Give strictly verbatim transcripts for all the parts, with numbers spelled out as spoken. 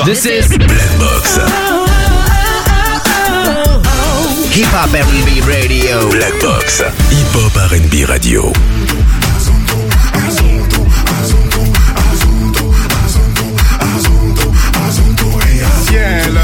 This is Black Box. Hip Hop R and B Radio. Black Box. Hip Hop R and B Radio. Ciel,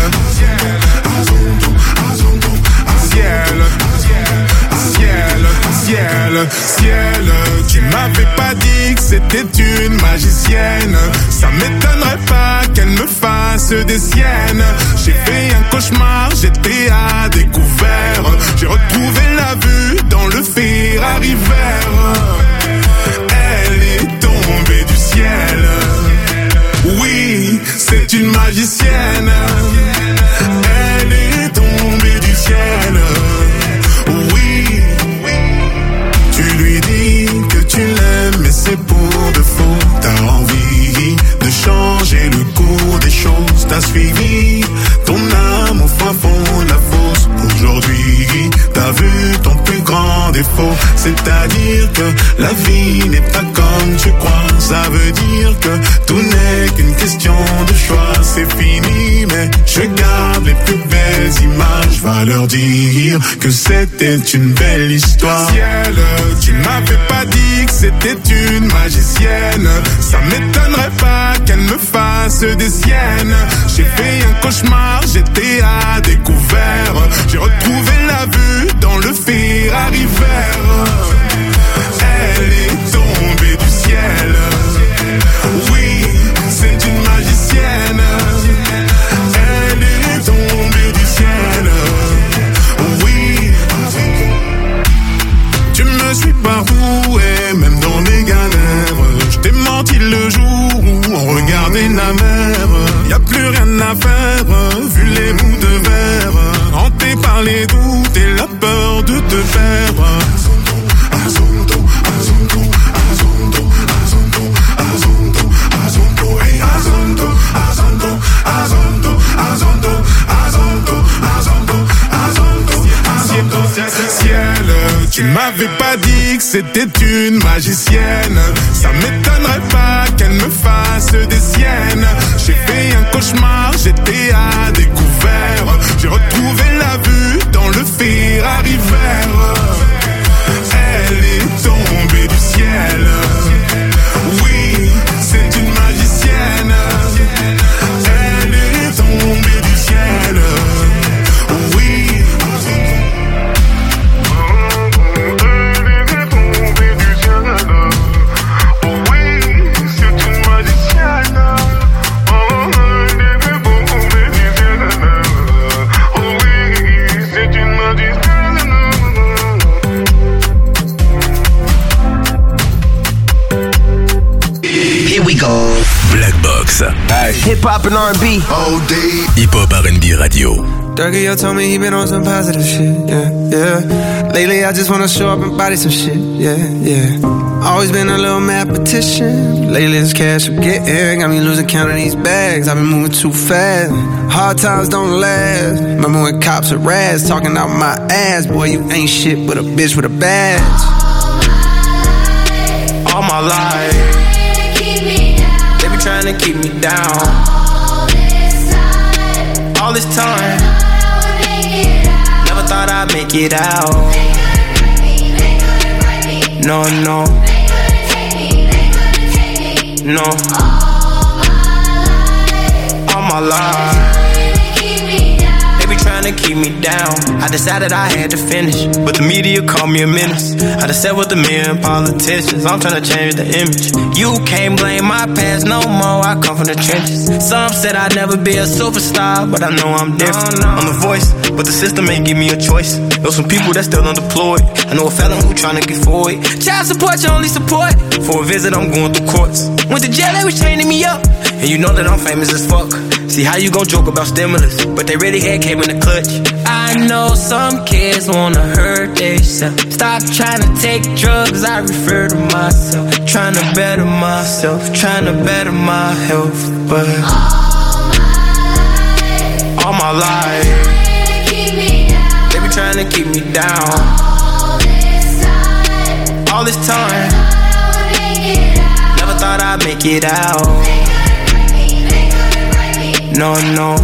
ciel, ciel, ciel, tu m'avais pas dit que c'était une magicienne. Ça m'étonnerait pas qu'elle me fasse des siennes. J'ai fait un cauchemar, j'étais à découvert. J'ai retrouvé la vue dans le Ferrari vert. Elle est tombée du ciel. Oui, c'est une magicienne. Elle est tombée du ciel. Oui, tu lui dis que tu l'aimes, mais c'est pour de faux. T'as envie de changer le cours des choses. T'as suivi ton âme au fin fond de la fosse. Aujourd'hui, t'as vu ton plus grand défaut. C'est-à-dire que la vie n'est pas comme tu crois. Ça veut dire que tout n'est qu'une question de choix. C'est fini, mais je garde les plus belles images. Va leur dire que c'était une belle histoire. Ciel, tu m'avais pas dit que c'était une magicienne. Ça m'étonnerait pas qu'elle me fasse des siennes. J'ai fait un cauchemar, j'étais à découvert. J'ai retrouvé la vue dans le Ferrari vert. Elle est tombée du ciel. Oui, c'est une magicienne. Elle est tombée du ciel. Oui, tu me suis partout et même dans mes galères. Je t'ai menti le jour où on regardait la mer. Y'a plus rien à faire, vu les bouts de verre. Hanté par les doutes et la peur de te perdre. Azondo, Azondo, Azondo, Azondo, Azondo, Azondo, hey Azondo, Azondo, Azondo, Azondo, Azondo, Azondo, Azondo, Azondo, ciel, tu m'avais pas dit que c'était une magicienne. Ça m'étonnerait pas qu'elle me fasse des siennes. J'ai fait un cauchemar, j'étais à découvert. J'ai retrouvé la vue dans le Ferrari vert. Elle est tombée du ciel. Oui, c'est une magicienne. Elle est tombée du ciel. Oui. Elle est tombée du ciel. Oui, c'est une magicienne. Elle est tombée du ciel. Oui, c'est une magicienne. Here we go. Black Box. Right. Hip Hop and R and B. O D. Hip Hop R and B Radio. Durkee told me he been on some positive shit, yeah, yeah. Lately I just wanna show up and body some shit, yeah, yeah. Always been a little mathematician. Lately this cash I'm getting got me losing count of these bags. I've been moving too fast. Hard times don't last. Remember when cops are rats talking out my ass? Boy, you ain't shit but a bitch with a badge. All my life, they be trying to keep me down. All this time, never thought I'd make it out. No, no, no. All my life, they be trying to keep me down. I decided I had to finish, but the media called me a menace. I just sat with the men politicians. I'm trying to change the image. You can't blame my past no more. I come from the trenches. Some said I'd never be a superstar, but I know I'm different. I'm the voice, but the system ain't give me a choice. There's some people that still unemployed. I know a felon who trying to get forward. Child support, your only support. For a visit, I'm going through courts. Went to jail, they was chaining me up. And you know that I'm famous as fuck. See how you gon' joke about stimulus, but they really had came in the clutch. I know some kids wanna hurt themselves. Stop trying to take drugs, I refer to myself. Trying to better myself, trying to better my health. But all my life, they be trying to keep me down. All this time, never thought I'd make it out. No, no.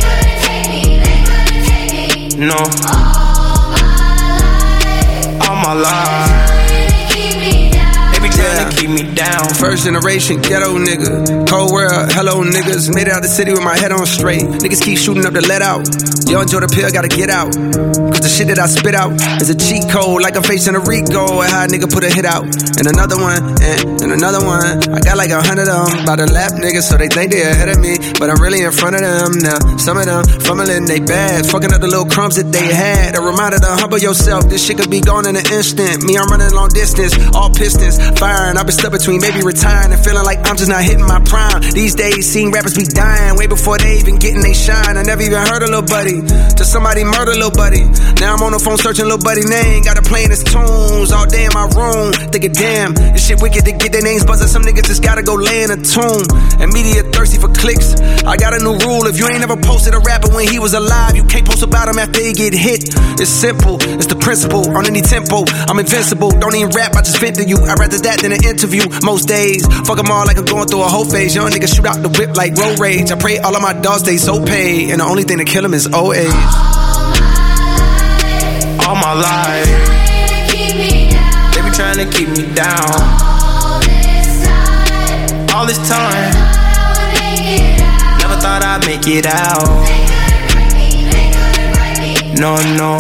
No. All my life. Yeah. Keep me down. First generation ghetto nigga. Cold world, hello niggas. Made it out the city with my head on straight. Niggas keep shooting up the let out. Yo, enjoy the pill, gotta get out. Cause the shit that I spit out is a cheat code. Like I'm facing a Rico. And how a nigga put a hit out. And another one, and, and another one. I got like a hundred of them. By the lap niggas, so they think they ahead of me. But I'm really in front of them now. Some of them fumbling they bad. Fucking up the little crumbs that they had. A reminder to humble yourself. This shit could be gone in an instant. Me, I'm running long distance. All pistons. Firing, I've been stuck between maybe retiring and feeling like I'm just not hitting my prime. These days, seeing rappers be dying way before they even getting they shine. I never even heard of Lil Buddy, till somebody murder Lil Buddy. Now I'm on the phone searching Lil Buddy name. Got her playing his tunes all day in my room. Thinking, damn, this shit wicked to get their names buzzing. Some niggas just gotta go lay in a tomb. And media thirsty for clicks. I got a new rule. If you ain't ever posted a rapper when he was alive, you can't post about him after he get hit. It's simple, it's the principle. On any tempo, I'm invincible. Don't even rap, I just vent to you. I'd rather that than an interview most days. Fuck them all like I'm going through a whole phase. Young niggas shoot out the whip like road rage. I pray all of my dogs stay so paid. And the only thing to kill them is old age. All my life, they be trying to keep me down. All this time, never thought I'd make it out. No, no.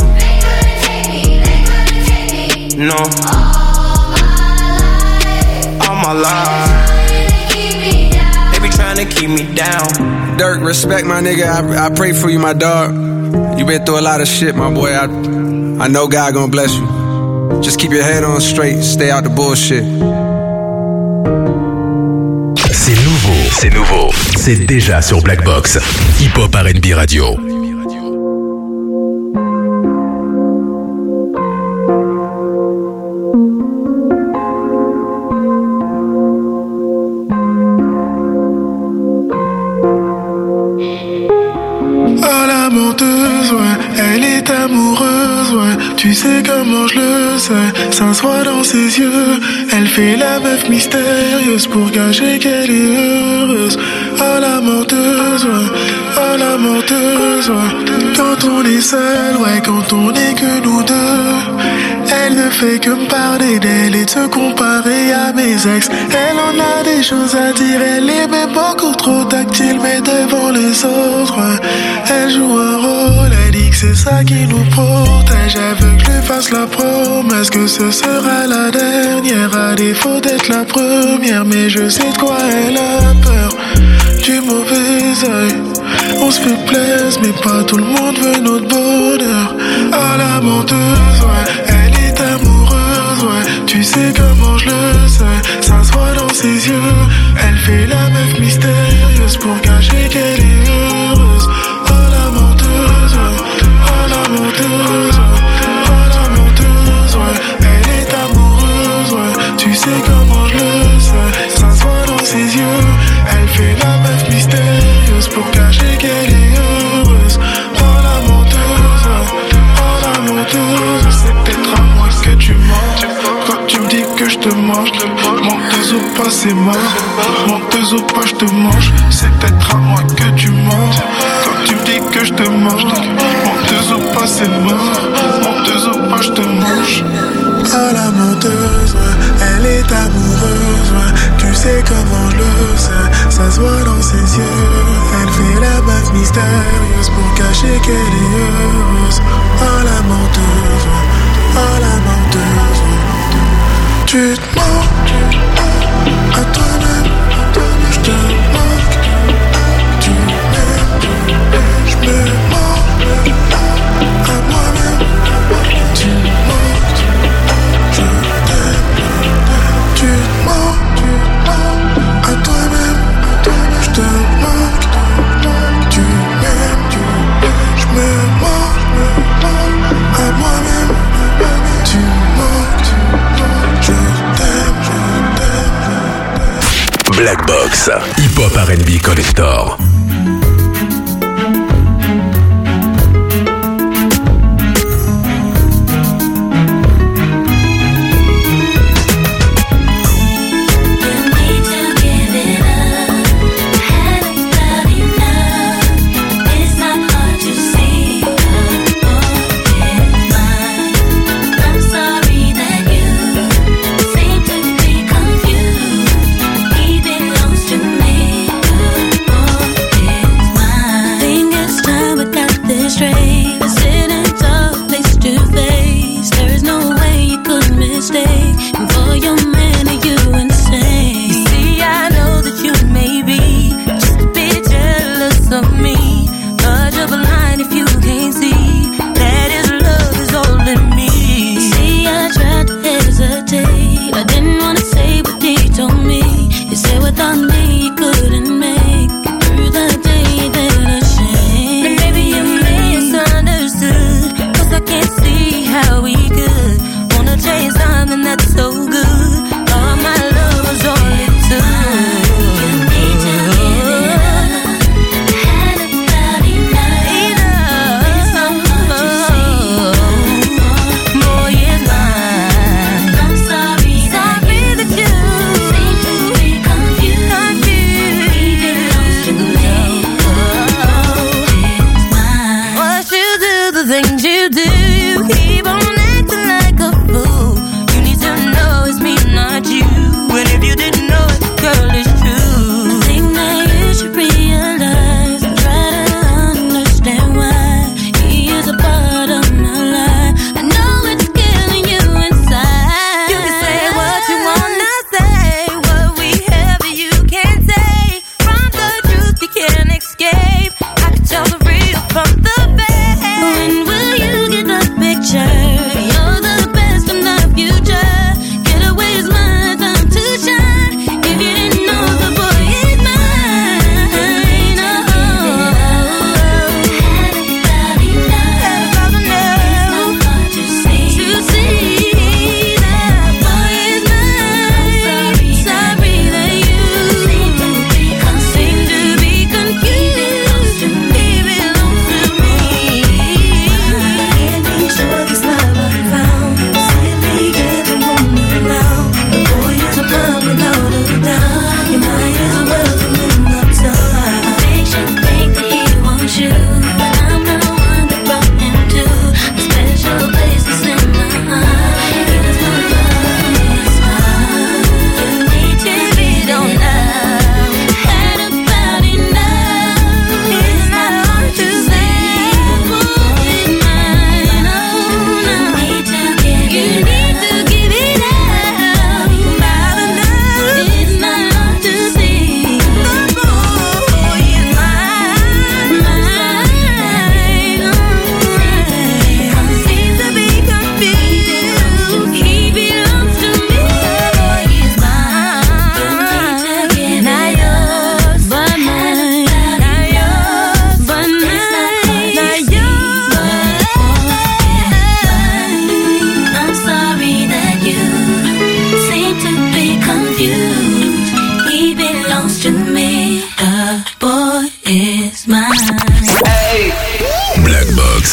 No. All my life, they be trying to keep me down. Dirk, respect my nigga. I, I pray for you, my dog. You been through a lot of shit, my boy. I, I know God gonna bless you. Just keep your head on straight. Stay out the bullshit. C'est nouveau, c'est nouveau. C'est déjà sur Black Box. Hip Hop R and B Radio. Tu sais comment je le sais, s'assoit dans ses yeux. Elle fait la meuf mystérieuse pour cacher qu'elle est heureuse. Oh la menteuse, ouais, oh la menteuse, ouais. Quand on est seul, ouais, quand on est que nous deux. Elle ne fait que me parler d'elle et de se comparer à mes ex. Elle en a des choses à dire, elle est même beaucoup trop tactile, mais devant les autres, ouais, elle joue un rôle, elle dit que c'est ça qui nous protège. Elle veut que je lui fasse la promesse que ce sera la dernière, à défaut d'être la première. Mais je sais de quoi elle a peur, du mauvais œil. On se fait plaisir, mais pas tout le monde veut notre bonheur. Oh la menteuse, ouais, elle est amoureuse, ouais. Tu sais comment je le sais, ça se voit dans ses yeux. Elle fait la meuf mystérieuse pour cacher qu'elle est heureuse. Oh la menteuse, ouais, oh la menteuse, ouais, oh la menteuse, ouais. Elle est amoureuse, ouais. Tu sais comment je le sais, ça se voit dans ses yeux. Elle fait la meuf mystérieuse pour cacher qu'elle est heureuse. Oh la menteuse, oh la menteuse. C'est peut-être à moi que tu mens. Quand tu me dis que je te mange, menteuse ou pas c'est mort. Menteuse ou pas je te mange. C'est peut-être à moi que tu mens. Quand tu me dis que je te mange, menteuse ou pas c'est mort. Menteuse ou pas je te mange. Oh la menteuse, elle est amoureuse, ouais. Tu sais comment je le sais, ça se voit dans ses yeux. Elle fait la meuf mystérieuse pour cacher qu'elle est heureuse. Oh la menteuse, oh la menteuse. Tu te mens à toi-même, je te manque. Tu m'aimes, je me mens à moi-même. Tu manques, je t'aime. Tu te mens à toi-même, je te manque. Tu m'aimes, je me mens à moi-même. Tu manques, je t'aime, je t'aime. Black Box, Hip Hop R and B Collector. You need to give it up. I hadn't love you now.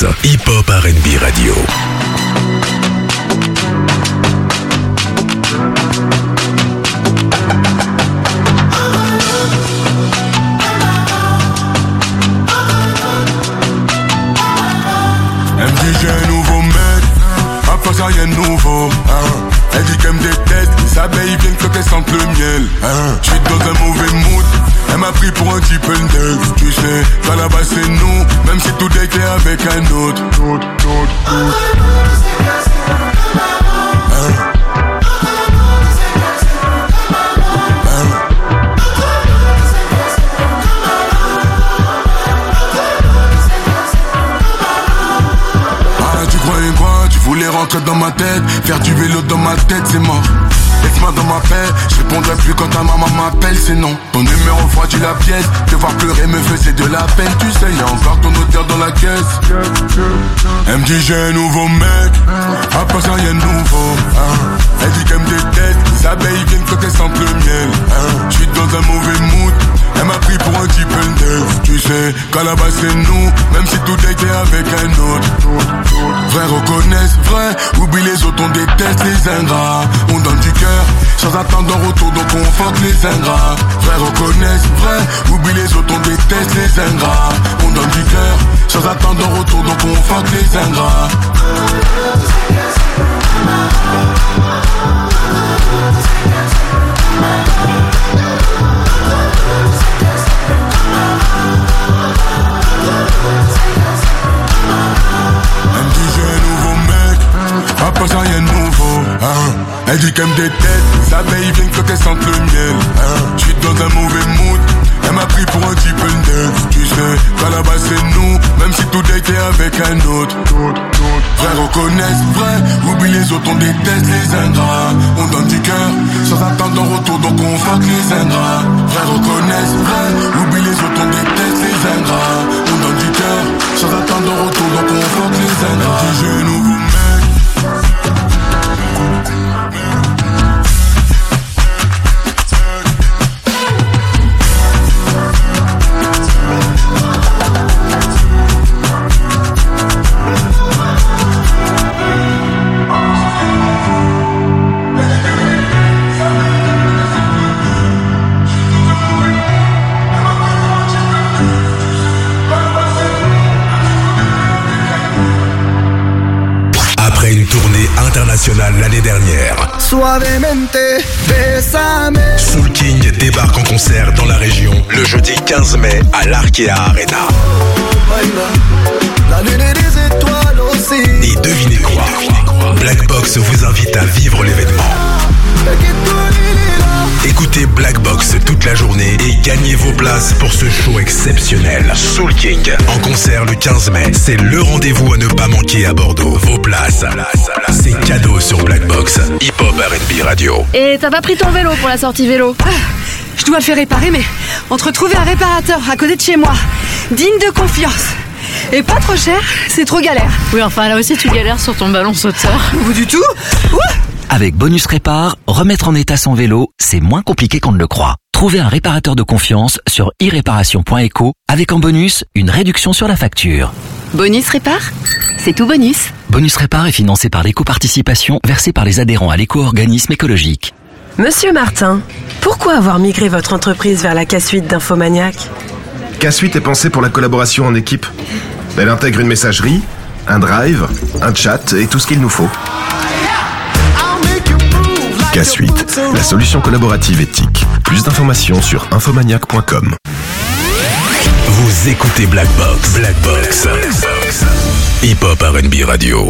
Blackbox, hip-hop R and B radio. Elle me dit j'ai un nouveau mec, à part ça y'a un nouveau hein. Elle dit qu'elle me déteste, les abeilles viennent quand elles sentent le miel hein. J'suis dans un mauvais mood, elle m'a pris pour un type neuf. Tu sais, qu'à la base c'est nous, même si tout était avec un autre hein. Voulais rentrer dans ma tête, faire du vélo dans ma tête, c'est mort. Laisse-moi dans ma paix, je répondrai plus quand ta maman m'appelle, c'est non. Ton numéro froidit la pièce, te voir pleurer me faisait de la peine. Tu sais, y'a encore ton odeur dans la caisse. Elle me dit j'ai un nouveau mec, à part ça y'a un nouveau hein. Elle dit qu'elle me déteste, les abeilles viennent quand elles sentent le miel hein. J'suis dans un mauvais mood, elle m'a pris pour un type neuf. Tu sais, qu'à la base c'est nous, même si tout était avec un autre. Vrai reconnaissent, vrai, oublie les autres, on déteste les ingrats. On donne du cœur, sans attendre en retour, donc on fuck les ingrats. Vrai reconnaissent, vrai, oublie les autres, on déteste les ingrats. On donne du cœur, sans attendre en retour, donc on fuck les ingrats. Elle me dit j'ai un nouveau mec, à part ça y'a un nouveau hein. Elle dit qu'elle me déteste, les abeilles viennent quand elles sentent le miel hein. J'suis dans un mauvais mood, elle m'a pris pour un type neuf. Tu sais, qu'à la base c'est nous, même si tout était avec un autre. Vrai reconnaissent, vrai, oublie les autres, on déteste les ingrats. On donne du cœur, sans attendre en retour, donc on fuck les ingrats. Vrai reconnaissent, vrai, oublie les autres, on déteste les ingrats. On donne du cœur, sans attendre en retour, donc on fuck les ingrats. Elle dit j'ai un nouveau mec. International l'année dernière. Suavemente, besame. Soul King débarque en concert dans la région le jeudi quinze mai à l'Arkea Arena. La lune et les étoiles aussi. Et devinez quoi, Blackbox vous invite à vivre l'événement. Écoutez Blackbox toute la journée et gagnez vos places pour ce show exceptionnel. Soul King en concert le quinze mai. C'est le rendez-vous à ne pas manquer à Bordeaux. Vos places, c'est cadeau sur Blackbox. Hip-hop R and B radio. Et t'as pas pris ton vélo pour la sortie vélo? Ah, je dois le faire réparer, mais entre trouver un réparateur à côté de chez moi, digne de confiance, et pas trop cher, c'est trop galère. Oui, enfin là aussi tu galères sur ton ballon sauteur. Ou du tout. Ouh. Avec Bonus Répar, remettre en état son vélo, c'est moins compliqué qu'on ne le croit. Trouvez un réparateur de confiance sur i réparation point eco avec en bonus une réduction sur la facture. Bonus Répar, c'est tout bonus. Bonus Répar est financé par l'éco-participation versée par les adhérents à l'éco-organisme écologique. Monsieur Martin, pourquoi avoir migré votre entreprise vers la K Suite d'Infomaniac? K Suite est pensée pour la collaboration en équipe. Elle intègre une messagerie, un drive, un chat et tout ce qu'il nous faut. K Suite, la solution collaborative éthique. Plus d'informations sur infomaniac point com. Vous écoutez Blackbox, Blackbox, Blackbox. Hip-hop R and B radio.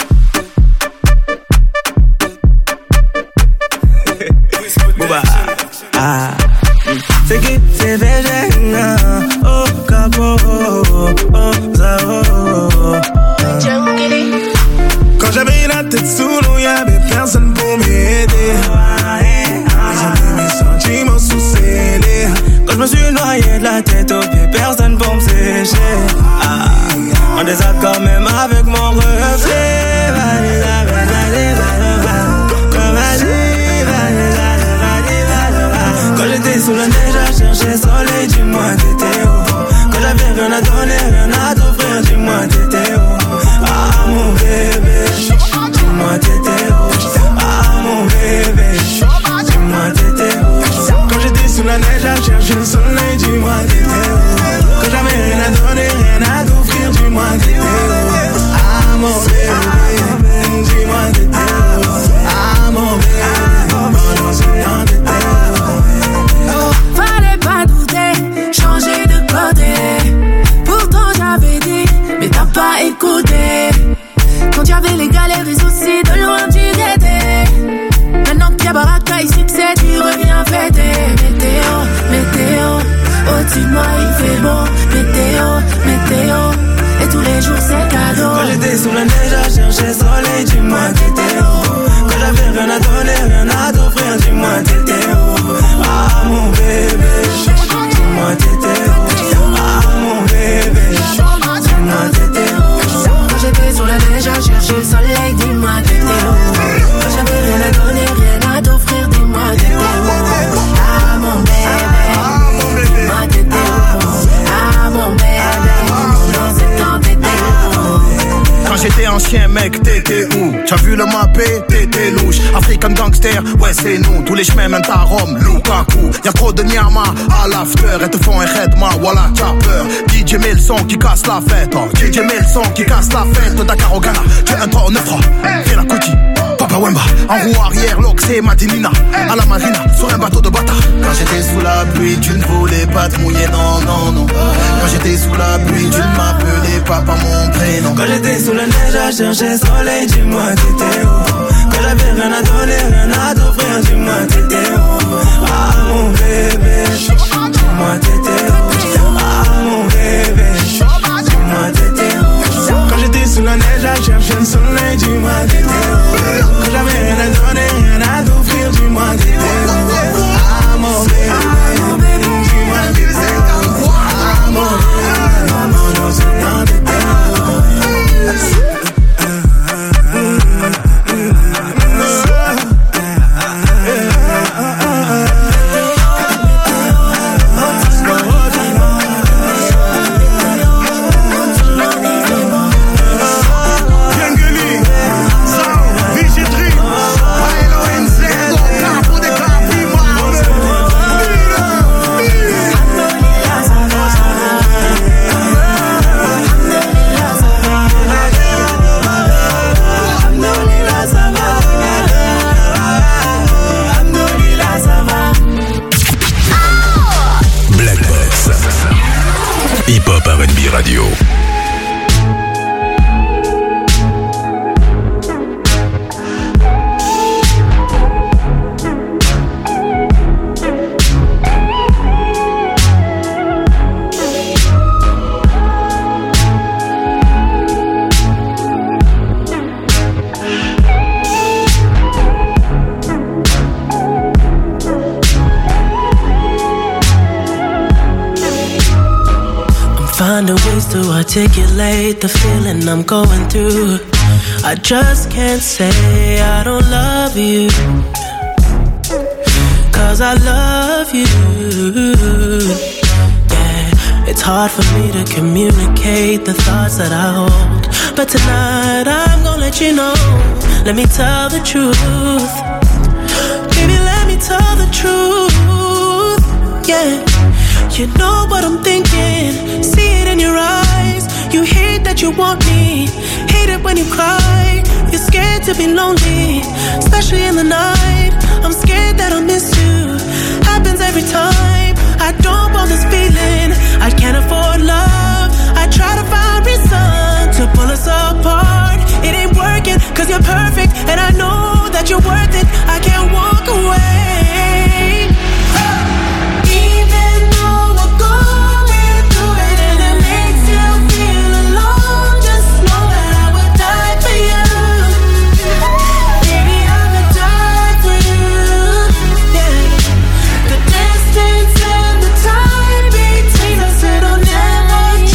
Quand j'avais la tête sous l'eau, y'avait personne pour m'aider. Ils ont mis mes sentiments sous scellés. Quand je me suis noyé de la tête aux pieds, personne pour me sécher. Ah, en désaccord même avec mon reflet. Quand j'étais sous la neige à chercher soleil, dis-moi t'étais où. Quand j'avais rien à donner, rien à t'offrir, dis-moi t'étais où. les jours c'est cadeau. Quand j'étais sous la neige à chercher soleil, dis-moi t'étais où. Quand j'avais rien à donner, rien à t'offrir, dis-moi t'étais où. Ah mon bébé, dis-moi t'étais où. Ah mon bébé, dis-moi t'étais où. Quand j'étais sur la neige à chercher le soleil, dis-moi t'étais où. Quand j'avais rien à donner, rien à t'offrir, dis-moi t'étais où. Ah mon bébé, dis-moi t'étais où. Ah mon bébé, dans ce temps t'étais où. Quand j'étais ancien mec, t'étais où? T'as vu le mappé, t'étais louche. African gangster, ouais c'est nous. Tous les chemins mènent à Rome, Lukaku. Y'a trop de nyama à l'after. Elles te font un redma, voilà t'as peur. D J met le son qui casse la fête. Oh. D J met le son qui casse la fête. Dakar au Ghana, tu es un trois au neuf. Fais la cookie, Papa Wemba. En roue arrière, l'Oxé, Madinina. À la marina, sur un bateau de bâtard. Quand j'étais sous la pluie, tu ne voulais pas te mouiller, non, non, non. Quand j'étais sous la pluie, tu ne m'appelais pas par mon prénom. Quand j'étais sous la neige à chercher soleil, dis-moi t'étais où. Quand j'avais rien à donner, rien à t'offrir, dis-moi t'étais où. Ah mon bébé, dis-moi t'étais où. Ah mon bébé, dis-moi t'étais où. Quand j'étais sous la neige à chercher le soleil, dis-moi t'étais où. Quand j'avais rien à donner, rien à t'offrir, dis-moi t'étais où. Ah mon bébé, dis-moi t'étais où. Ah mon bébé, dans ce temps t'étais où. Hip-Hop R and B Radio. Finding ways to articulate the feeling I'm going through. I just can't say I don't love you, cause I love you. Yeah, it's hard for me to communicate the thoughts that I hold, but tonight I'm gonna let you know. Let me tell the truth. Baby, let me tell the truth. Yeah, you know what I'm thinking, see it in your eyes. You hate that you want me, hate it when you cry. You're scared to be lonely, especially in the night. I'm scared that I'll miss you, happens every time. I don't want this feeling, I can't afford love. I try to find reason to pull us apart. It ain't working, cause you're perfect, and I know that you're worth it. I can't walk away. Change.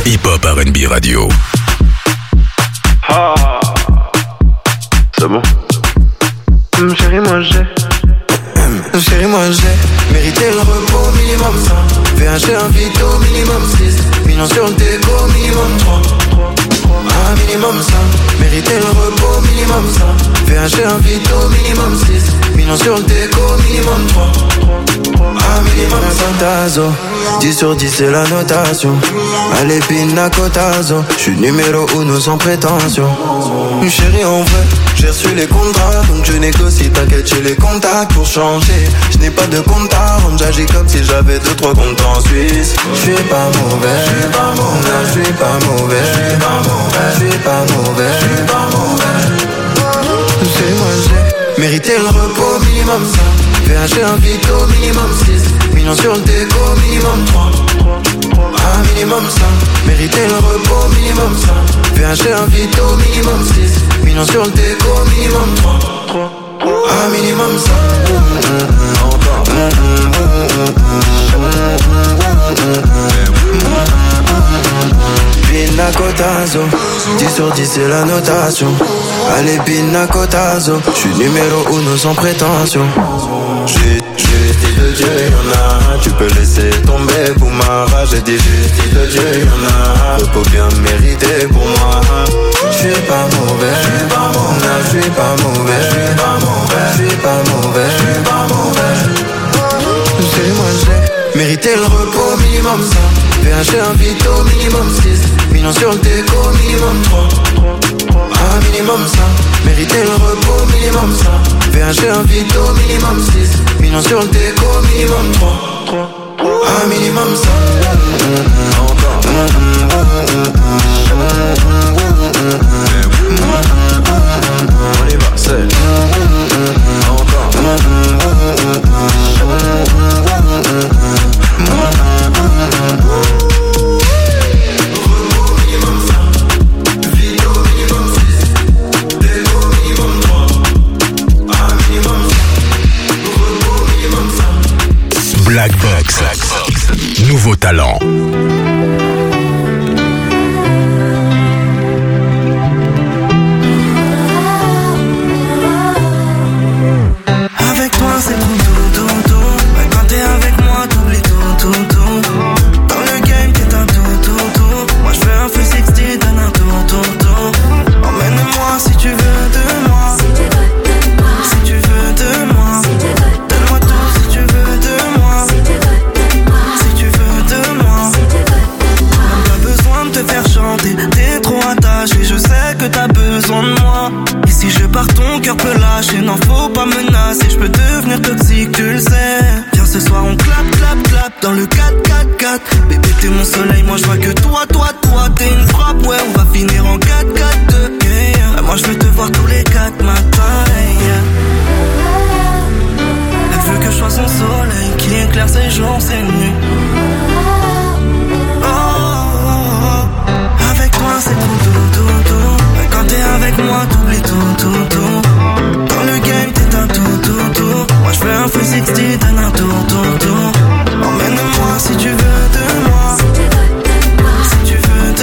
Hip Hop R and B Radio. Ah, c'est bon. Hum, chérie, moi j'ai. Hum, chérie, moi j'ai mérité le repos minimum ça. V H un vito minimum six. Millions sur le déco minimum trois. Un minimum ça. Mérité le repos minimum ça. V H un vito minimum six. Millions sur le déco minimum trois. Un minimum Santazo. dix sur dix c'est la notation. Allez pina cotazo. J'suis numéro uno sans prétention. Chérie en vrai, j'ai reçu les contrats. Donc je négocie, t'inquiète j'ai les contacts pour changer. Je n'ai pas de compte à rendre, j'agis comme si j'avais deux trois comptes en Suisse. J'suis pas mauvais, j'suis pas mauvais, j'suis pas mauvais, j'suis pas mauvais, j'suis pas mauvais, j'suis pas mauvais. C'est moi j'ai mérité le repos minimum ça. V H un vito minimum six. Millions sur le déco minimum trois. Un minimum ça. Mérité le repos minimum ça. V H un vito minimum six. Millions sur le déco minimum trois. Un minimum ça. Pina cotazo. dix sur dix c'est la notation. Allez pina cotazo. J'suis numéro uno sans prétention. J'ai style de Dieu, y'en a. Tu peux laisser tomber pour ma rage. J'ai dit j'ai style de Dieu, y'en a. Repos bien mérité pour moi. J'suis pas mauvais, j'suis pas mauvais, j'suis pas mauvais, j'suis pas mauvais, j'suis pas mauvais, j'suis pas mauvais. C'est moi j'ai mérité le repos minimum ça. V H un vito minimum six. Millions sur le déco minimum trois. Un minimum ça. Mérité le repos minimum ça. V H un vito minimum six. Millions sur le déco minimum trois. Un minimum ça. On y va, c'est encore. Black Box, nouveau talent. Avec toi c'est tout, tout, tout, tout. Ouais, quand t'es avec moi t'oublies tout, tout, tout. Dans le game t'es un tout, tout, tout. Moi j'fais un three sixty, donne un tour, tour, tour. Emmène-moi si tu veux de moi. Si tu veux de moi. Donne-moi tout si tu veux de moi. Si tu veux de moi. Même pas besoin de te faire chanter. T'es trop attaché, je sais que t'as besoin de moi. Et si je pars ton cœur peut lâcher. Non faut pas menacer, je peux devenir toxique, tu le sais. Viens ce soir on clap, clap, clap dans le quatre quatre quatre. Bébé t'es mon soleil, moi je vois que toi, toi, toi. T'es une frappe, ouais on va finir en quatre quatre deux. Yeah. Moi je veux te voir tous les quatre matins, yeah. Elle veut que je sois son soleil qui éclaire ses jours, ses nuits. Oh, oh, oh. Avec toi c'est tout, tout, tout, tout. Quand t'es avec moi t'oublies tout, tout, tout. Dans le game t'es un tout, tout, tout. Moi j'fais un three sixty, donne un tour, tour, tour. Emmène-moi si tu veux de moi. Si tu veux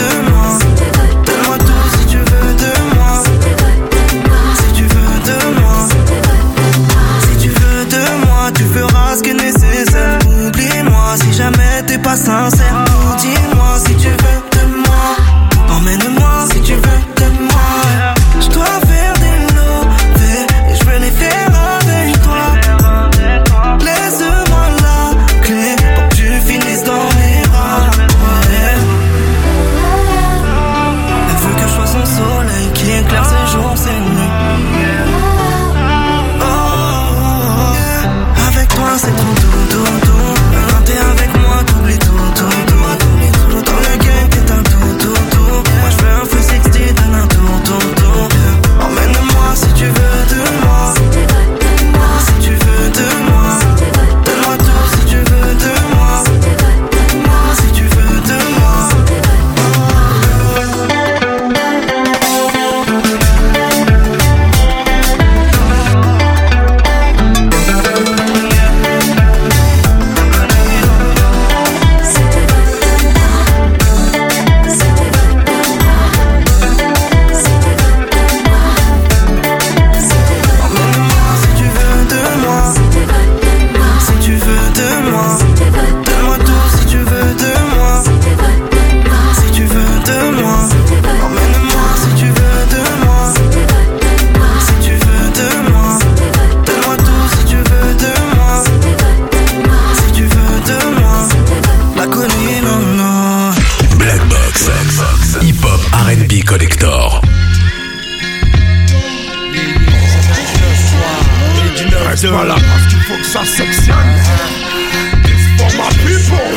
C'est pas là parce qu'il faut que ça sectionne. It's for my people.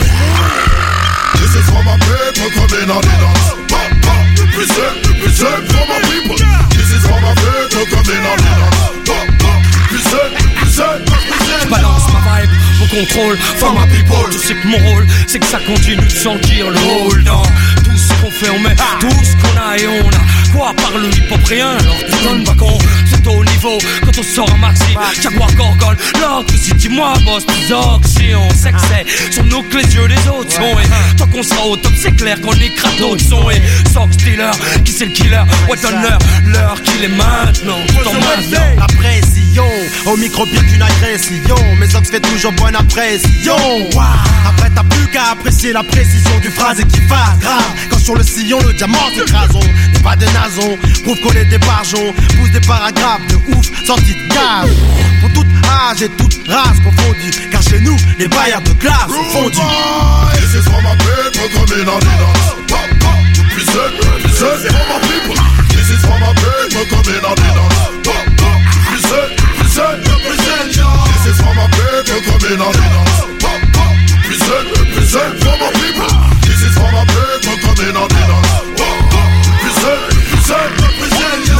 This is for my people coming on the dance. Pop, pop, represent, represent for my people. This is for my people coming on the dance. Pop, pop, represent, represent, represent. J'balance ma vibe, mon contrôle, for my people. Tu sais que mon rôle, c'est que ça continue de sentir le hold on. Tout ce qu'on fait, on met tout ce qu'on a et on a. Quoi par le hip-hop rien, alors tu donnes pas con. C'est au niveau, quand on sort un maxi, Jaguar Gorgone, l'autre si dis-moi boss, tes oxy, on sait que c'est sur nous que les yeux des autres sont. Et tant qu'on sera au top, c'est clair qu'on écrase d'autres sons. Et Sox Dealer, qui c'est le killer, ouais donne l'heure, l'heure qu'il est maintenant, tout en maintenant. La pression, au micro pire qu'une agression. Mes ox fait toujours bonne impression. Après t'as plus qu'à apprécier la précision du phrase et qui fasse grave. Quand sur le sillon le diamant s'écrase, on n'est pas des nazons, prouve qu'on est des barjons, pousse des paragraphes de ouf, sortis de cave. Pour toute âge et toute race confondue, car chez nous, les bailleurs de classe sont fondus. This is for my people coming on the dance. Pop, pop, represent, represent for my people. This is for my people coming on the dance. Pop, pop, represent, represent, represent. This is for my people coming on the dance. Pop, pop, represent, represent for my people. This is for my people coming on the dance. Pop, pop, represent, represent, represent.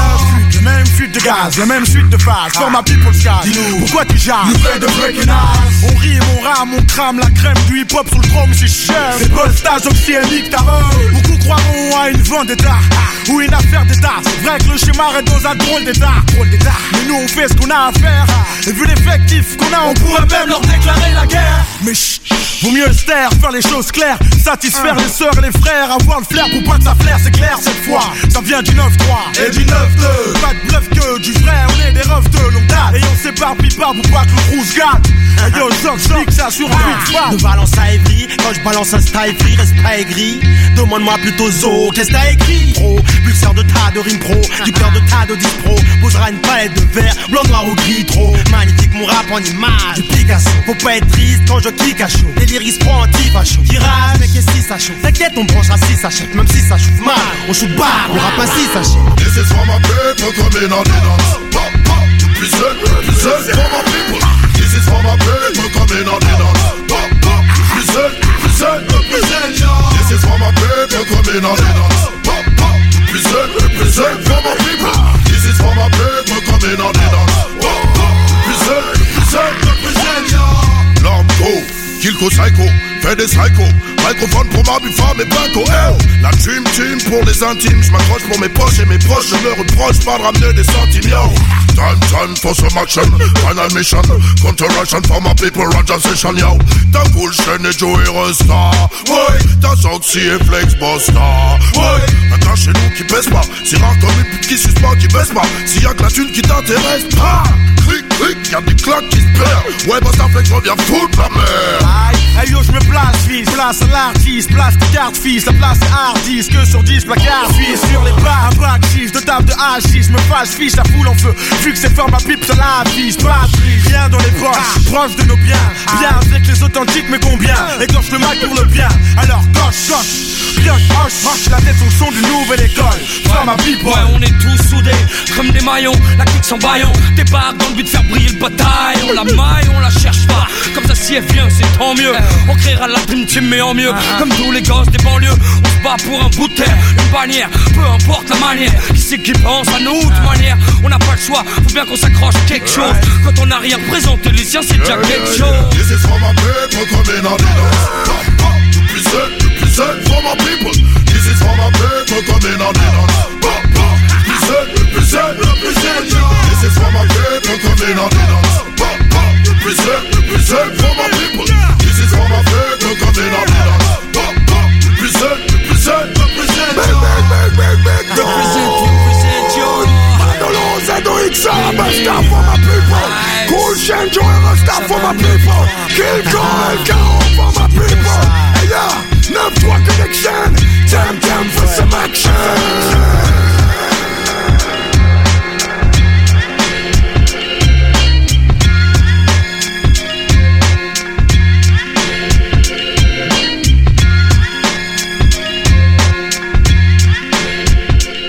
La même fuite de gaz, la même suite de phases. For my people's cause. Pourquoi tu jases? You fais de breaking eyes. On rime, on rame, on crame la crème du hip-hop sur le chrome, c'est cher. C'est pas le stage oxyénique, t'as beaucoup croiront à une vendetta ou une affaire d'état. C'est vrai que le schéma est dans un drôle d'état. Mais nous on fait ce qu'on a à faire. Et vu l'effectif qu'on a, on pourrait même leur déclarer la guerre. Mais chut, vaut mieux se taire, faire les choses claires. Satisfaire les sœurs et les frères, avoir le flair pour pas que ça flaire, c'est clair cette fois. Ça vient du neuf trois et du neuf deux. Pas de bluff que du vrai, on est des refs de longue date. Et on s'éparpille pas pour pas que le rouge gâte. Et yo, Zoc, j'nique ça sur un beat fat. De balance à Evry, quand je balance un style free, reste pas aigri. Demande-moi plutôt Zo, qu'est-ce que t'as écrit? Pro, pulseur de tas de rimes pro, du cœur de tas de dix pro. Posera une palette de verre, blanc, noir ou gris trop. Magnifique mon rap en image, du Picasso. Faut pas être triste quand je kick à chaud. Les lyrics pro anti-facho, qui rage, mais qu'est-ce si ça chauffe? T'inquiète, on branchera si ça chèque, même si ça chauffe mal. On shoot bas, on rappe ainsi, ça chèque. This is for my people coming on the dance. Pop, pop, represent, represent for my people. This is for my people coming on the dance. Pop, pop, represent, represent, represent. This is for my people coming on the dance. Pop, pop, represent, represent for my people. This is for my people coming on the dance. Pop, pop, represent, represent, represent. L'arme go, Kilko Psycho, fait des psychos. Microphone pour ma biffa, mes bateaux, eh. La dream team pour les intimes. J'm'accroche pour mes poches et mes proches. Je me reproche pas de ramener des centimes, yo. Time, time for some action. Final mission. Counter action for my people. Raja session, yo. T'as cool chaîne et Joey Resta. Ouais. T'as Soxy et Flex Bosta. Ouais. Attends, chez nous qui baisse pas. C'est rare comme une pute qui suce pas, qui baisse pas. S'il y a que la thune qui t'intéresse, ah. Clic, clic, y'a des claques qui se perdent. Ouais, Bosta Flex revient foutre la merde. Aïe, yo, j'me place, fils. Place à l'artiste, place de carte, fils. La place est hardiste, que sur dix placard, fils. Sur les bas, un bac six, de table de H six. J'me fâche, fiche, la foule en feu. Vu que c'est fort, ma pipe, ça la affiche. Pas de rien dans les poches, proche de nos biens. Bien avec les authentiques, mais combien? Et gauche le mic pour le bien. Alors, gauche, gauche, pioche, hoche, hoche. La tête au son d'une nouvelle école. Faire ma pipe, ouais, on est tous soudés, comme des maillons. La clique sans baillon, débarque dans le but de faire briller le bataille. On la maille, on la cherche pas. Comme ça, si elle vient, c'est tant mieux. On créera la dream team, mais en mieux. Comme tous les gosses des banlieues, on se bat pour un bout de terre, une bannière, peu importe la manière. Qui c'est qui pense à nous de manière? On n'a pas le choix, faut bien qu'on s'accroche quelque chose. Quand on n'a rien représenté, les siens c'est déjà quelque chose. This is for my people coming on the dance. Pop, pop, represent, represent for my people. This is for my people coming on the dance. Pop, pop, represent, represent, represent. This is for my people coming on the dance. Pop, pop, represent, represent for my people. This is for my people coming on the dance. Pop, pop, represent, represent, represent. Bang, bang, bang, bang, bang, represent, represent, yo. Manolo, Zeddo, X A, Basta for my people. Cool Chain, Joey Rasta for my people. Kill Call, K O for my people. Hey, yeah, neuf trois connection. Time, time for some action.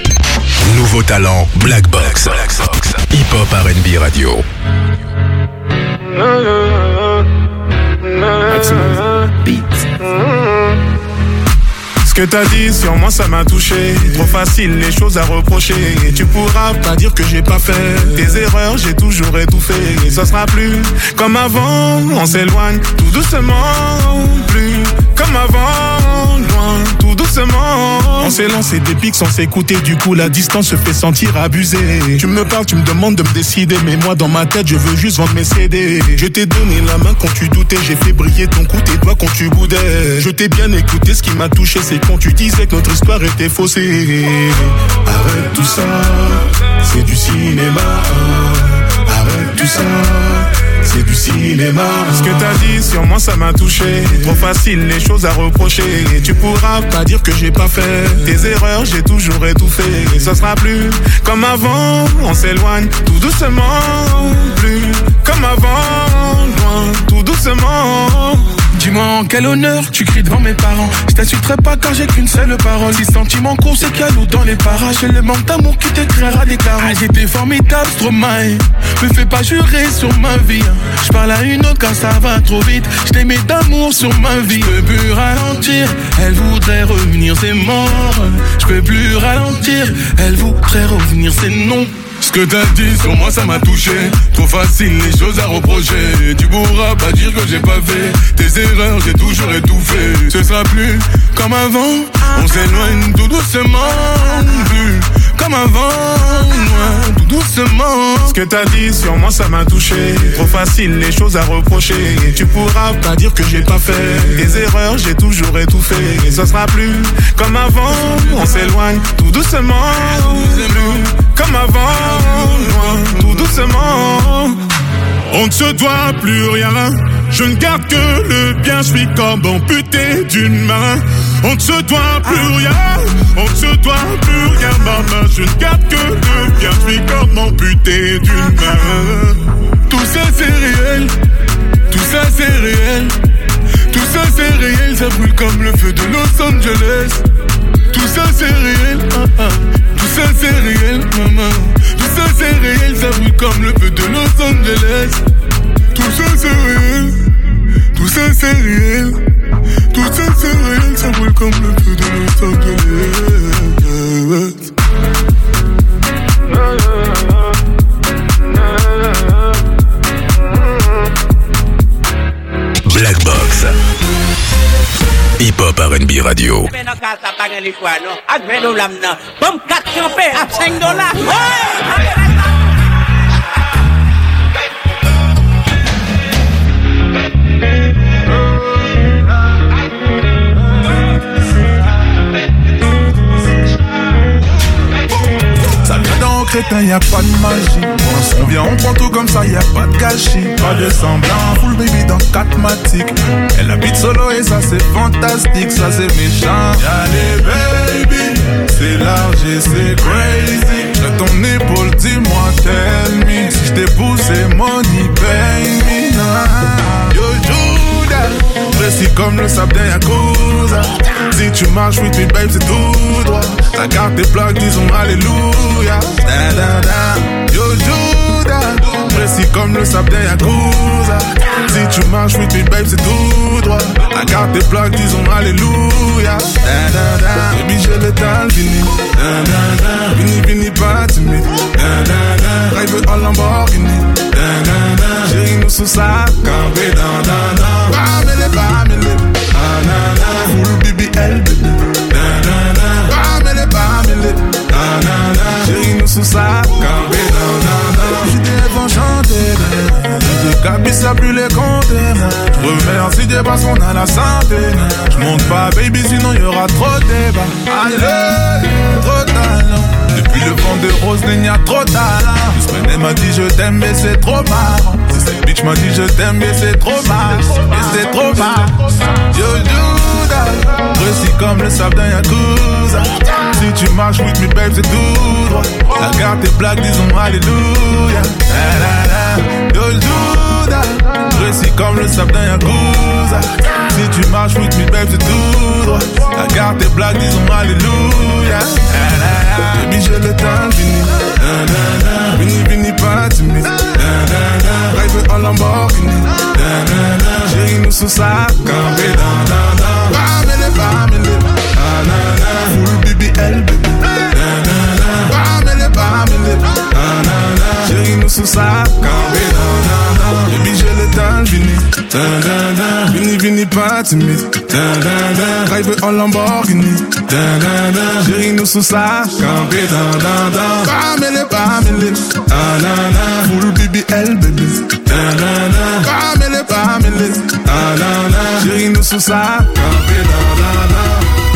Nouveau talent, Black Box. Hip Hop R and B Radio. Ce que t'as dit sur moi ça m'a touché. Trop facile les choses à reprocher. Et tu pourras pas dire que j'ai pas fait tes erreurs, j'ai toujours étouffé. Et ça sera plus comme avant. On s'éloigne tout doucement. Plus comme avant. Loin tout doucement. On s'est lancé des pics sans s'écouter. Du coup la distance se fait sentir abusée. Tu me parles, tu me demandes de me décider. Mais moi dans ma tête je veux juste vendre mes C D. Je t'ai donné la main quand tu doutais. J'ai fait briller ton cou, tes doigts quand tu boudais. Je t'ai bien écouté, ce qui m'a touché c'est quand tu disais que notre histoire était faussée. Arrête tout ça, c'est du cinéma. Arrête tout ça, c'est du cinéma. Ce que t'as dit sur moi ça m'a touché. Trop facile les choses à reprocher. Et tu pourras pas dire que j'ai pas fait tes erreurs, j'ai toujours étouffé. Et ça sera plus comme avant. On s'éloigne tout doucement. Plus comme avant. Loin tout doucement. Dis-moi en quel honneur tu cries devant mes parents. Je t'insulterai pas car j'ai qu'une seule parole. Si sentiment court c'est qu'il y a loup dans les parages. C'est le manque d'amour qui t'écrira des carottes. Ah, j'étais formidable Stromae. Me fais pas jurer sur ma vie. Je parle à une autre car ça va trop vite. Je t'aimais d'amour sur ma vie. Je peux plus ralentir. Elle voudrait revenir, c'est mort. Je peux plus ralentir. Elle voudrait revenir, c'est non. Ce que t'as dit sur moi ça m'a touché. Trop facile les choses à reprocher. Tu pourras pas dire que j'ai pas fait tes erreurs, j'ai toujours étouffé. Ce sera plus comme avant. On s'éloigne tout doucement. Plus comme avant. Loin tout doucement. Ce que t'as dit sur moi ça m'a touché. Trop facile les choses à reprocher. Et tu pourras pas dire que j'ai pas fait tes erreurs, j'ai toujours étouffé. Et ça sera plus comme avant. On s'éloigne tout doucement. Plus comme avant. Loin, tout doucement. On ne se doit plus rien. Je ne garde que le bien. Je suis comme amputé d'une main. On ne se doit plus rien. On ne se doit plus rien, maman. Je ne garde que le bien. Je suis comme amputé d'une main. Tout ça c'est réel. Tout ça c'est réel. Tout ça c'est réel. Ça brûle comme le feu de Los Angeles. Tout ça c'est réel. Ah, ah. Tout ça c'est réel, maman. Tout ça c'est réel, ça brûle comme le feu de Los Angeles. Tout ça c'est réel. Tout ça c'est réel. Tout ça c'est réel, ça brûle comme le feu de Los Angeles. Black Box Hip Hop R and B Radio. Ça vient dans crétin, y'a pas de magie. On vient, on prend tout comme ça, y'a pas de gâchis. Pas de semblant, full baby dans quatre matiques. Elle habite solo et ça c'est fantastique, ça c'est méchant. Y'a les baby, c'est large et c'est crazy. De ton épaule, dis-moi, tell me. Si j't'ai poussé, money, pay me. Nah. Yo, Judas, précis comme le sable d'un Yakuza. Si tu marches with me, babe, c'est tout droit. Ta carte tes plaques, disons alléluia. Da, da, da. Yo, Judas, précis comme le sable d'un Yakuza. Si tu marches with me, babe, c'est tout droit. Ta carte tes plaques, disons alléluia. Da, da, da. Baby, j'ai l'étal fini. Da, da, da. Vini, vini, pas timide. Da, da, da. Drive en Lamborghini. Da, da, da. Chérie, nous sous sa campé. Da, da, da. Bamele, bamele. Da, da, da. Full B B L, baby. Da, da, da. Bamele, bamele. Da, da, da. Chérie, nous sous sa campé. Da, da, da. J'ai des rêves enchantés. J'ai capé ça plus les compter. Remercie Dieu parce qu'on a la santé. J'monte pas, baby, sinon y'aura trop de débats. Allez, trop de talent. Depuis le vent de rose, il y a trop de talent. Semaine m'a dit je t'aime, mais c'est trop marrant. Cette bitch m'a dit je t'aime, mais c'est trop marrant. Et c'est trop marrant. Yo, Judas, précis comme le sable d'un Yakuza. Si tu marches with me, babe, c'est tout droit. La garde tes plaques, disons alléluia. La, la, la. Yo, Judas, précis comme le sable d'un Yakuza. Si tu marches with me, babe, c'est tout droit. La garde tes plaques, disons alléluia. La, la, la. Baby, j'ai le temps fini. Vini, vini, pas timide. Drive en Lamborghini. dun, dun, dun. Vini, vini, pas timide, dun, dun, dun. Drive en Lamborghini, dun, dun, dun. Chérie, nous sous ça, campé, dun, dun, dun. Pamele, pamele, ah, nan, nan. Full B B L, baby, dun, dun, dun. Pamele, pamele, ah, nan, nan. Chérie, nous sous ça, campé, dun, dun, dun.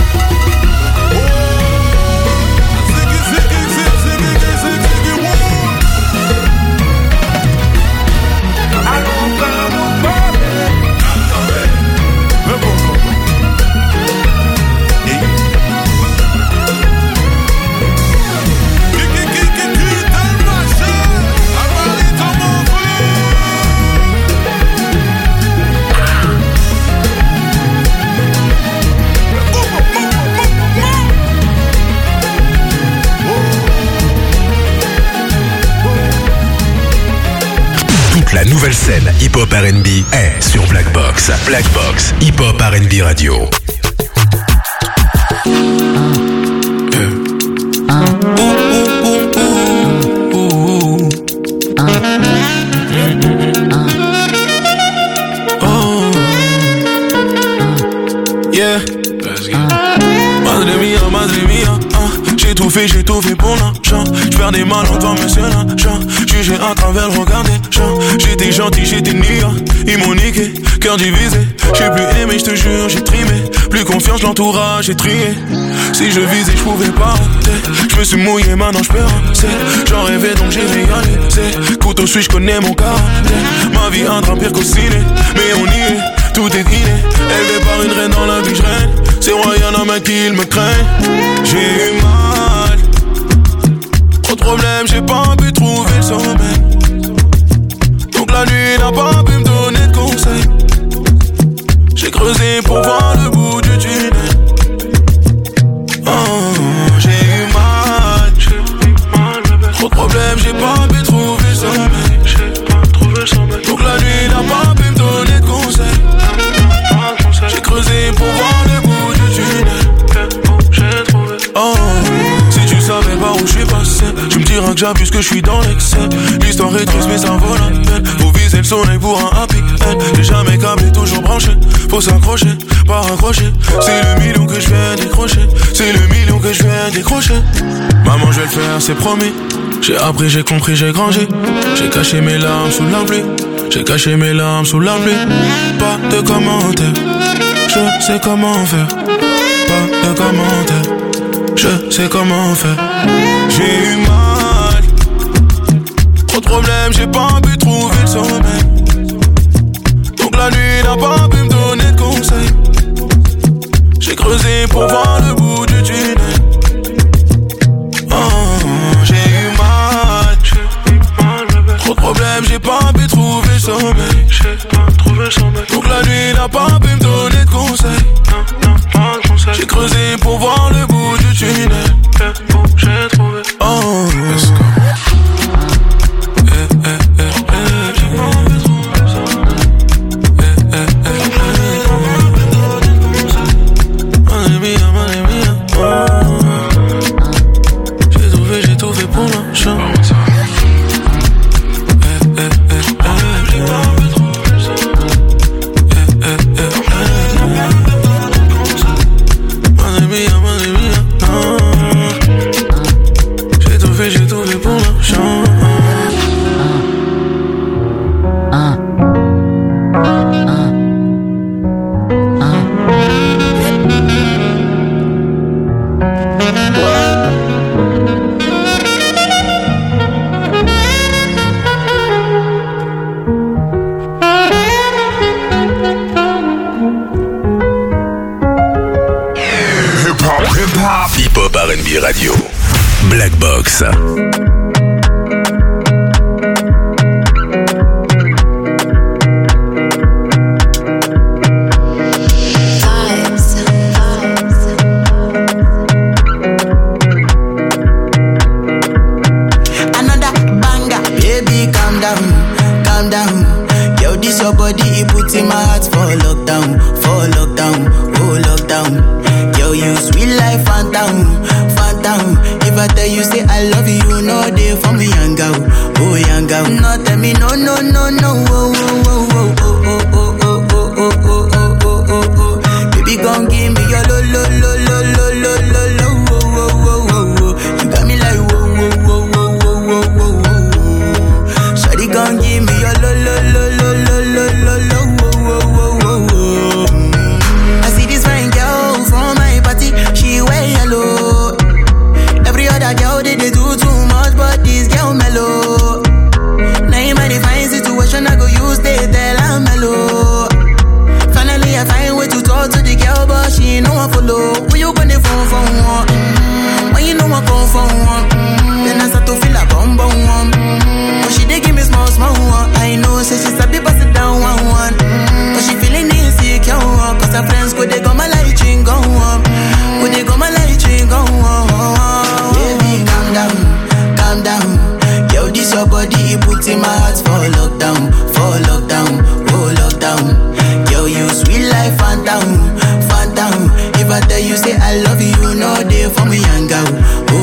La nouvelle scène hip-hop R and B est sur Black Box. Black Box, hip-hop R and B radio. Yeah. Madre mia, madre mia, uh, j'ai tout fait, j'ai tout fait pour l'argent. J'perds des malins devant monsieur l'argent. Jugé à travers le regard des gens. J'étais gentil, j'étais nia, ils m'ont niqué, cœur divisé. J'ai plus aimé, j'te jure, j'ai trimé. Plus confiance, l'entourage, j'ai trié. Si je visais, j'pouvais pas rater. J'me suis mouillé, maintenant j'peux ramasser. J'en rêvais donc j'ai réalisé. Couteau suisse, j'connais mon caractère. Ma vie un drame pire qu'au ciné. Mais on y est, tout est inné. Élevé par une reine dans la vie, j'règne. C'est royal, un mec qui me craint. J'ai eu mal. Trop de problèmes, j'ai pas pu trouver le sommeil. Donc la nuit n'a pas pu me donner de conseils. J'ai creusé pour voir le bout du tunnel. Oh, j'ai eu mal. Trop de problèmes, j'ai pas pu trouver le sommeil. Donc la nuit n'a pas pu me donner de conseils. J'ai creusé pour voir le bout du tunnel. Oh, si tu savais pas où je suis passé, tu me diras que j'abuse, que je suis dans l'excès. L'histoire est triste mais ça vaut la peine. Faut viser le soleil pour un happy end. J'ai jamais câblé, toujours branché. Faut s'accrocher, pas raccrocher. C'est le million que je viens décrocher. C'est le million que je viens décrocher. Maman, je vais le faire, c'est promis. J'ai appris, j'ai compris, j'ai grandi. J'ai caché mes larmes sous la pluie. J'ai caché mes larmes sous la pluie. Pas de commentaires, je sais comment faire. Pas de commentaires, je sais comment faire. J'ai eu mal. Trop de problèmes, j'ai pas pu trouver le sommeil. Donc la nuit n'a pas pu me donner de conseils. J'ai creusé pour voir le bout du tunnel. Oh, j'ai eu mal. Trop de problèmes, j'ai pas pu trouver le sommeil. Donc la nuit n'a pas pu me donner de conseils. J'ai creusé pour voir le bout du tunnel. J'ai trouvé. Oh, let's go. Eh, eh, eh, eh. Eh, eh, eh, eh. Madre mia, madre mia. Oh. J'ai tout fait, j'ai tout fait pour l'argent. Eh, eh, eh, eh. Eh, eh, eh, eh. Madre mia, madre mia, oh. J'ai tout fait, j'ai tout fait pour l'argent. Hip-hop R and B radio. Black Box. Another banger, baby, calm down, calm down. Yo, this your body, it puts in my heart for lockdown, for lockdown, oh lockdown. Yo, you sweet life, phantom, phantom. If I tell you say I love you, no day for me, young girl, oh young girl. No tell me no, no, no, no, oh, oh, oh, oh, oh, oh, oh,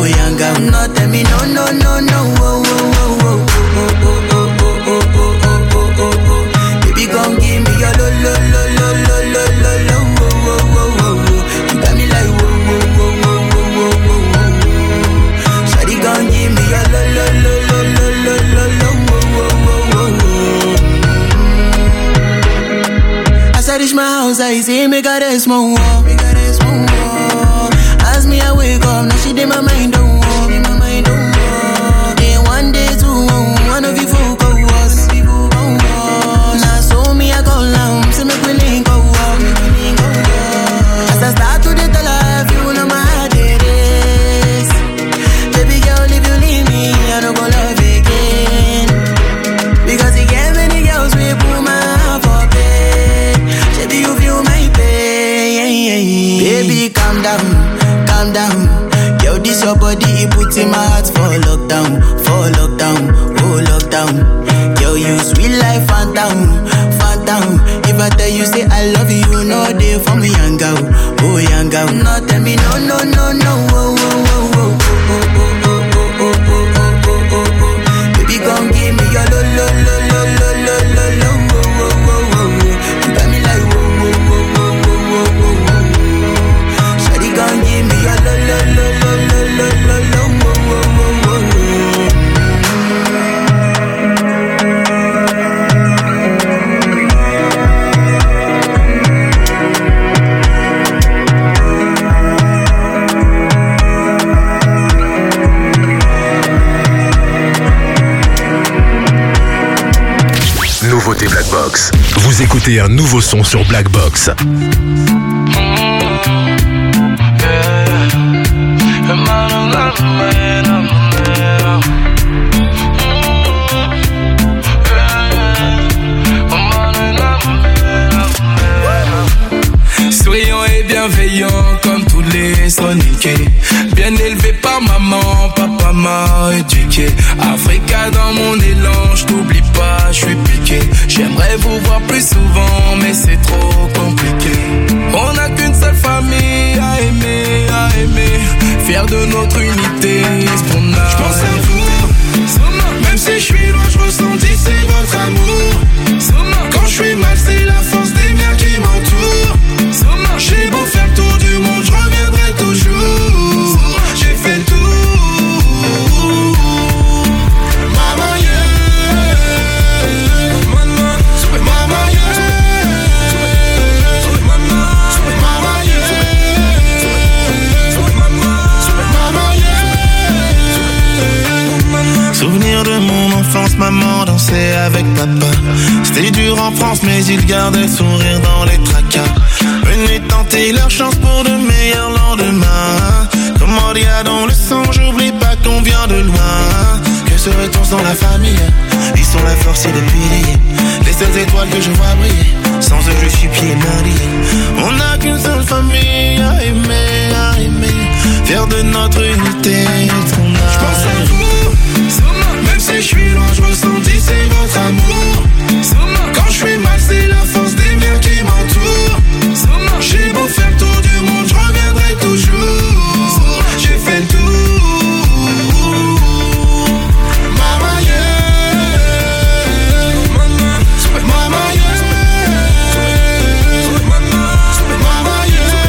young girl. No tell me no, no, no, no. Oh, oh, oh, oh, oh, oh, oh, oh, oh, oh, oh, oh, oh. Baby, come give me your lo, lo, lo, lo, lo, lo, lo, lo. Oh, oh, oh, oh, oh. You got me like whoa, whoa, whoa, whoa, whoa, whoa, whoa. Shawty, come give me your lo, lo, lo, lo, lo, lo, lo, lo. Oh, oh, oh, oh. As I reach my house, I see me got a small wall. Me got a small wall. As me I wake up, now she did my mind don't walk. My mind don't walk. Then one day two, one of you folk go us. Now so me I go down, see me we link go walk. As I start to the tell her, you know my heart it is. Baby girl, if you leave me, I don't go love again. Because you get many girls we put my heart for bed. Baby, you feel my pain. Baby, calm down, calm down. Yo, this your body, it puts in my heart for lockdown, for lockdown, oh lockdown. Yo, you sweet life, phantom, phantom. If I tell you say I love you, you know they for me young girl, oh young girl. No tell me no, no, no, no, oh, oh, oh, oh, oh, oh, oh, oh, oh, oh, oh, oh, oh. Baby, come give me your lo, lo, lo, lo, lo, lo, lo, lo, oh, oh, oh, oh. You got me like whoa, whoa, whoa, whoa, whoa, whoa, whoa. Shawty, come give me your lo, lo, lo, lo, lo, lo, lo, lo, oh, oh, oh, oh, oh. Nouveauté Black Box. Vous écoutez un nouveau son sur Black Box. Souriant et bienveillant comme tous les soniqués. Bien élevé par maman, papa m'a éduqué. Africa dans mon élan, je t'oublie pas, je suis piqué. J'aimerais vous voir plus souvent, mais c'est trop compliqué. On n'a qu'une seule famille à aimer, à aimer. Fier de notre unité, ce qu'on a. Je pense à vous, même si je suis loin, je ressens d'ici votre amour. Quand je suis mal, c'est la force des miens qui m'entourent. J'ai beau faire le tour du monde, je reviendrai toujours. J'ai fait le tour. Mama yeah, mama, mama yeah, mama, mama yeah, mama yeah. Souvenir de mon enfance, maman dansait avec papa. C'était dur en France, mais ils gardaient le sourire dans les tracas. Venez tenter leur chance pour de meilleurs lendemains. Comme on dit dans le sang, j'oublie pas qu'on vient de loin. Que serait-on sans la famille? Ils sont la force et le pilier. Les seules étoiles que je vois briller. Sans eux je suis pieds mains liés. On n'a qu'une seule famille à aimer, à aimer. Fier de notre unité, ce qu'on a. Je pense à vous, même si je suis loin, je ressens d'ici votre amour. Quand je suis mal, c'est la force des miens qui m'entourent. J'ai beau faire le tour du monde, je reviendrai toujours. J'ai fait le tour. Mama yeah, mama, mama yeah, mama, mama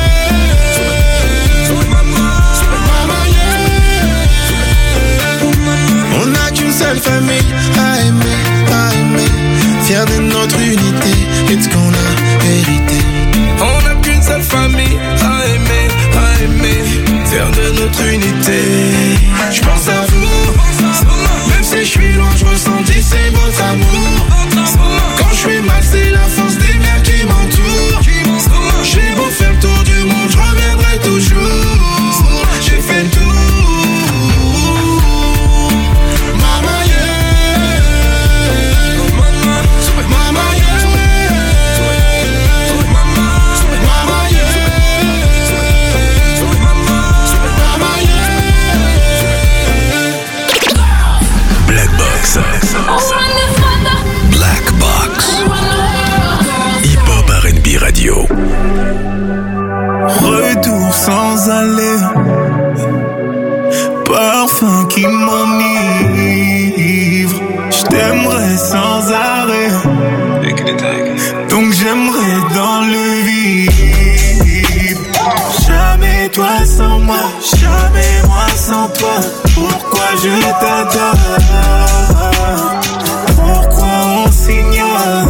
yeah, mama yeah. On n'a qu'une seule famille à aimer, à aimer. Fier de notre unité et de ce qu'on a hérité. On n'a qu'une seule famille à aimer, à aimer. Fier de notre unité. Je pense à vous, même si je suis loin, je ressens d'ici votre amour. Quand je suis mal, c'est la force des miens qui m'entourent. J'ai beau faire le tour du monde, je reviendrai toujours. J'ai fait le tour. Mama yeah, mama, mama yeah, mama, mama yeah, mama yeah. parfum qui m'enivre. Je t'aimerais sans arrêt, donc j'aimerais dans le vide. Jamais toi sans moi, jamais moi sans toi. Pourquoi je t'adore? Pourquoi on s'ignore?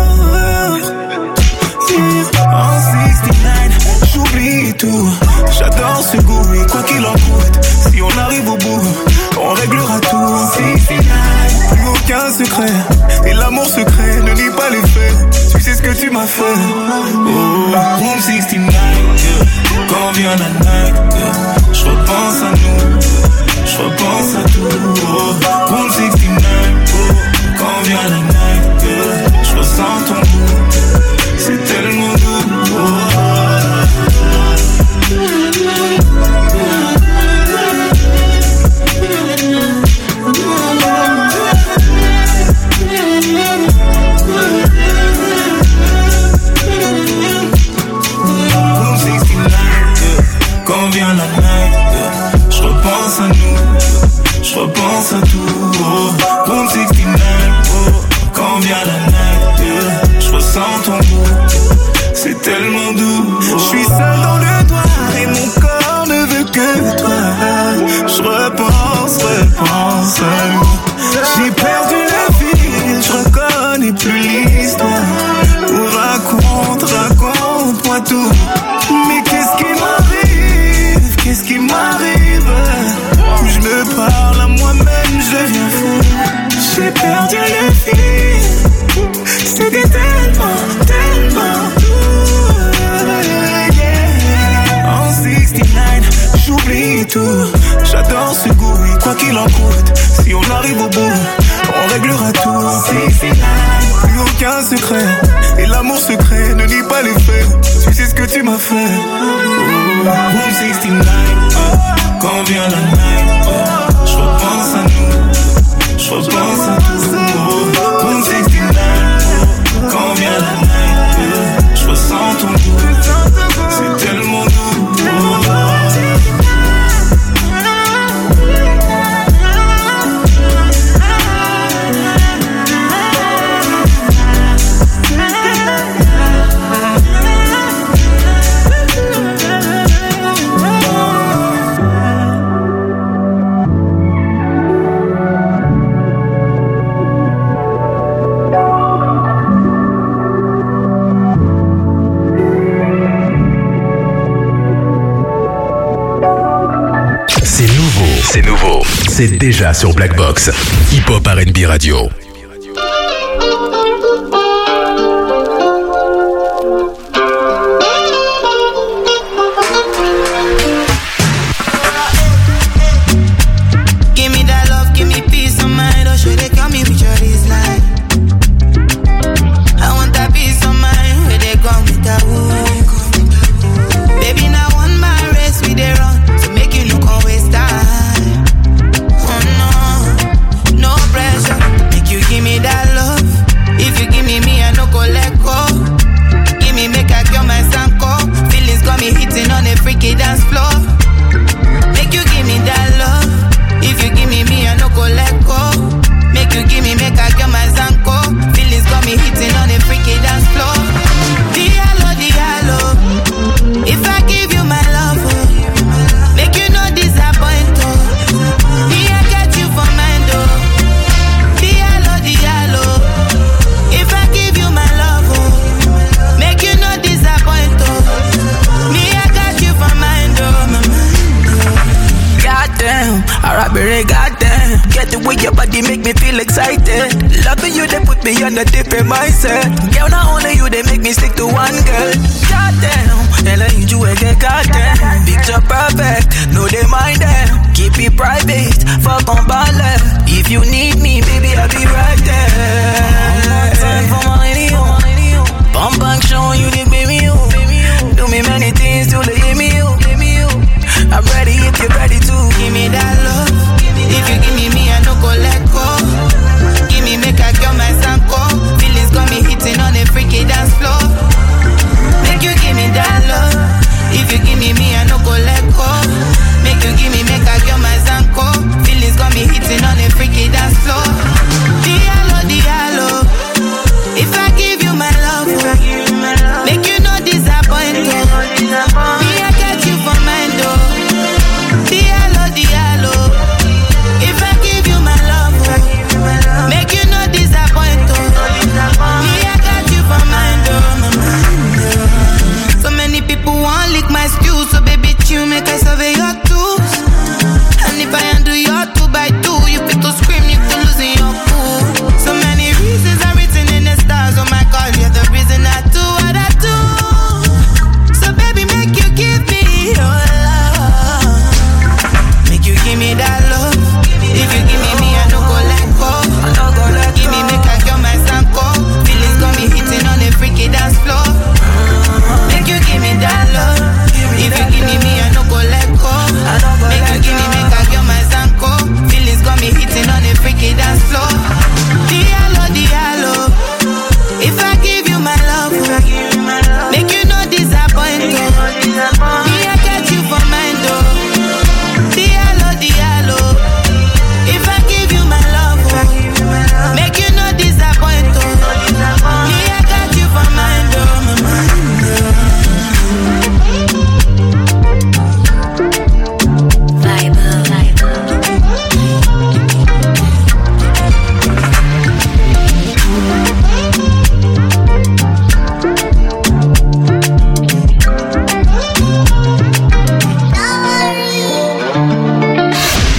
En soixante-dix-neuf, j'oublie tout. J'adore ce goût et quoi qu'il en coûte, si on arrive au bout, on réglera tout. soixante-dix-neuf, plus aucun secret. Et l'amour secret ne nie pas les faits. Tu sais ce que tu m'as fait. Oh, Room soixante-dix-neuf, yeah. Quand vient la night, yeah. Je repense à nous, je repense à tout. Oh, Room soixante-dix-neuf, oh. Quand vient la night, yeah. Je ressens ton goût, c'est tellement doux. Oh. Quand vient la night, yeah. Je repense à nous, je repense à tout. Oh, Room soixante-dix-neuf, oh. Quand vient la night, yeah. Je ressens ton goût, c'est tellement doux. Oh. Je suis seul dans le noir et mon corps ne veut que toi. Je repense, repense à nous. J'ai perdu le fil, je reconnais plus l'histoire. Oh, raconte, raconte-moi tout. Mais qu'est-ce qui m'arrive? Qu'est-ce qui m'arrive? Je me parle à moi-même, je deviens fou. J'ai perdu le fil. C'était tellement, tellement doux, yeah. En soixante-dix-neuf, j'oublie tout. J'adore ce goût et quoi qu'il en coûte, si on arrive au bout, on réglera tout. soixante-dix-neuf, plus aucun secret. Et l'amour secret ne nie pas les faits. Tu sais ce que tu m'as fait. Oh, Room soixante-dix-neuf, oh. Quand vient la night, oh. Je repense à nous, je repense à tout. Oh, Room soixante-dix-neuf, oh. Quand vient la night, yeah. Je ressens ton goût, c'est tellement doux. Oh. C'est nouveau, c'est déjà sur Black Box. Hip Hop R and B Radio. Give me that love, give me peace of mind. Oh, should they come me with your line? I want that peace of mind. Where they come with that wood. Baby, now on my race we they run, so make you look on waste time. Give me that love. If you give me me, I no go let go. Give me make I cure my sanko. Feelings got me hitting on a freaky dance floor. Make you give me that love. If you give me me, I no go let go. Make you give me make I cure my sanko. Feelings got me hitting on a freaky dance floor. Diallo, diallo. If I give you my love, oh, make you no disappoint, oh. Me I get you for mind, oh. If I give you my love, oh, make you no disappoint, oh. Me, I got you for mind, oh, my mind, oh. Goddamn, alright, baby, goddamn. Get the way your body make me feel excited. Loving you, they put me on a different mindset. Girl, not only you, they make me stick to one girl. Goddamn, and I need you again, goddamn. Picture perfect, no they mind them.